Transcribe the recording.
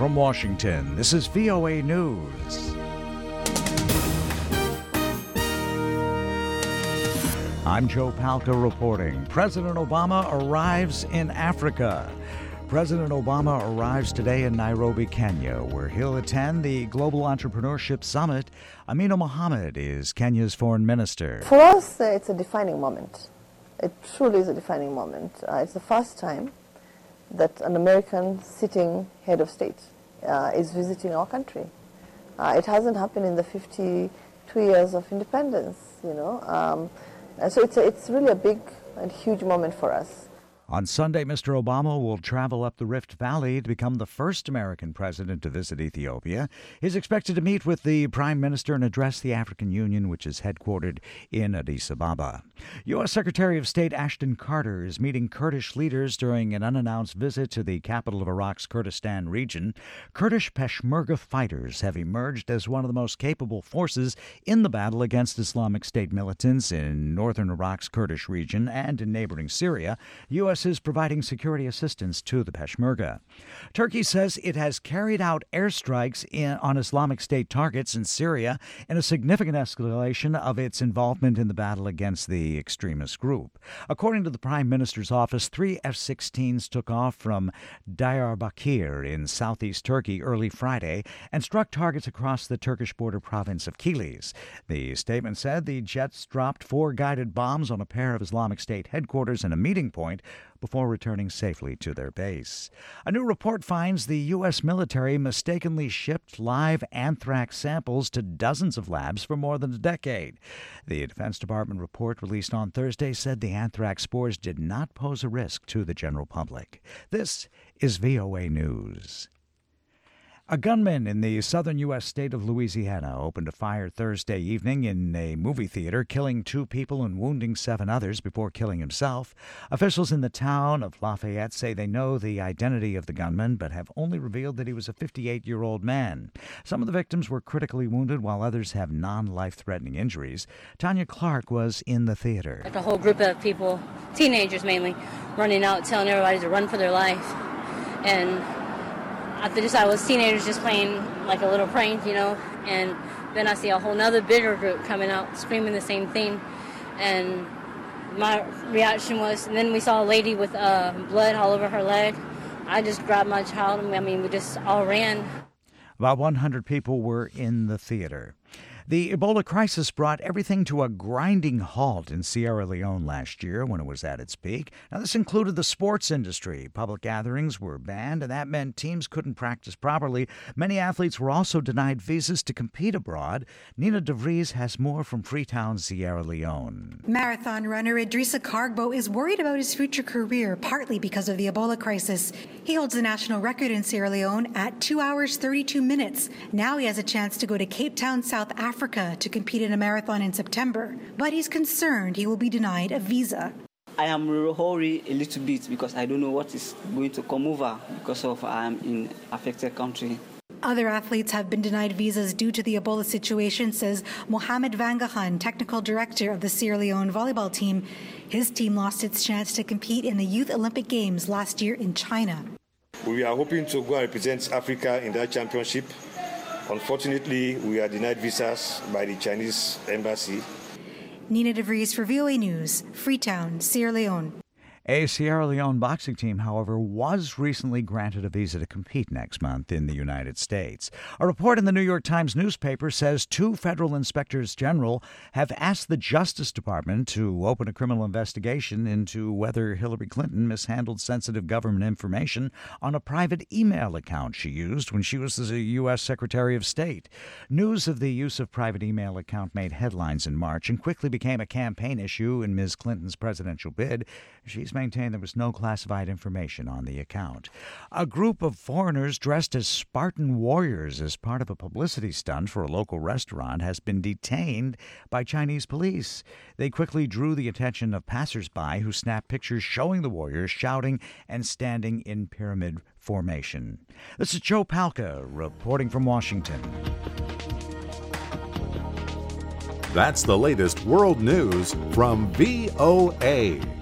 from Washington, this is VOA News. I'm Joe Palca reporting. President Obama arrives in Africa. President Obama arrives today in Nairobi, Kenya, where he'll attend the Global Entrepreneurship Summit. Amina Mohammed is Kenya's foreign minister. For us, it's a defining moment. It truly is a defining moment. It's the first time that an American sitting head of state is visiting our country. It hasn't happened in the 52 years of independence, so it's really a big and huge moment for us. On Sunday, Mr. Obama will travel up the Rift Valley to become the first American president to visit Ethiopia. He's expected to meet with the Prime Minister and address the African Union, which is headquartered in Addis Ababa. U.S. Secretary of State Ashton Carter is meeting Kurdish leaders during an unannounced visit to the capital of Iraq's Kurdistan region. Kurdish Peshmerga fighters have emerged as one of the most capable forces in the battle against Islamic State militants in northern Iraq's Kurdish region and in neighboring Syria. U.S. is providing security assistance to the Peshmerga. Turkey says it has carried out airstrikes on Islamic State targets in Syria in a significant escalation of its involvement in the battle against the extremist group. According to the Prime Minister's office, 3 F-16s took off from Diyarbakir in southeast Turkey early Friday and struck targets across the Turkish border province of Kilis. The statement said the jets dropped 4 guided bombs on a pair of Islamic State headquarters and a meeting point before returning safely to their base. A new report finds the U.S. military mistakenly shipped live anthrax samples to dozens of labs for more than a decade. The Defense Department report released on Thursday said the anthrax spores did not pose a risk to the general public. This is VOA News. A gunman in the southern U.S. state of Louisiana opened a fire Thursday evening in a movie theater, killing 2 people and wounding 7 others before killing himself. Officials in the town of Lafayette say they know the identity of the gunman, but have only revealed that he was a 58-year-old man. Some of the victims were critically wounded, while others have non-life-threatening injuries. Tanya Clark was in the theater. Like a whole group of people, teenagers mainly, running out, telling everybody to run for their life. And I just thought it was teenagers just playing like a little prank, and then I see a whole nother bigger group coming out screaming the same thing, and my reaction was, and then we saw a lady with blood all over her leg. I just grabbed my child, we just all ran. About 100 people were in the theater. The Ebola crisis brought everything to a grinding halt in Sierra Leone last year when it was at its peak. Now, this included the sports industry. Public gatherings were banned, and that meant teams couldn't practice properly. Many athletes were also denied visas to compete abroad. Nina DeVries has more from Freetown, Sierra Leone. Marathon runner Idrissa Cargbo is worried about his future career, partly because of the Ebola crisis. He holds the national record in Sierra Leone at 2 hours, 32 minutes. Now he has a chance to go to Cape Town, South Africa to compete in a marathon in September, but he's concerned he will be denied a visa. I am worried a little bit because I don't know what is going to come over because of I'm in affected country. Other athletes have been denied visas due to the Ebola situation, says Mohamed Vangahan, technical director of the Sierra Leone volleyball team. His team lost its chance to compete in the Youth Olympic Games last year in China. We are hoping to go and represent Africa in that championship. Unfortunately, we are denied visas by the Chinese embassy. Nina DeVries for VOA News, Freetown, Sierra Leone. A Sierra Leone boxing team, however, was recently granted a visa to compete next month in the United States. A report in the New York Times newspaper says 2 federal inspectors general have asked the Justice Department to open a criminal investigation into whether Hillary Clinton mishandled sensitive government information on a private email account she used when she was the U.S. Secretary of State. News of the use of private email account made headlines in March and quickly became a campaign issue in Ms. Clinton's presidential bid. She's maintained there was no classified information on the account. A group of foreigners dressed as Spartan warriors as part of a publicity stunt for a local restaurant has been detained by Chinese police. They quickly drew the attention of passersby who snapped pictures showing the warriors shouting and standing in pyramid formation. This is Joe Palca reporting from Washington. That's the latest world news from VOA.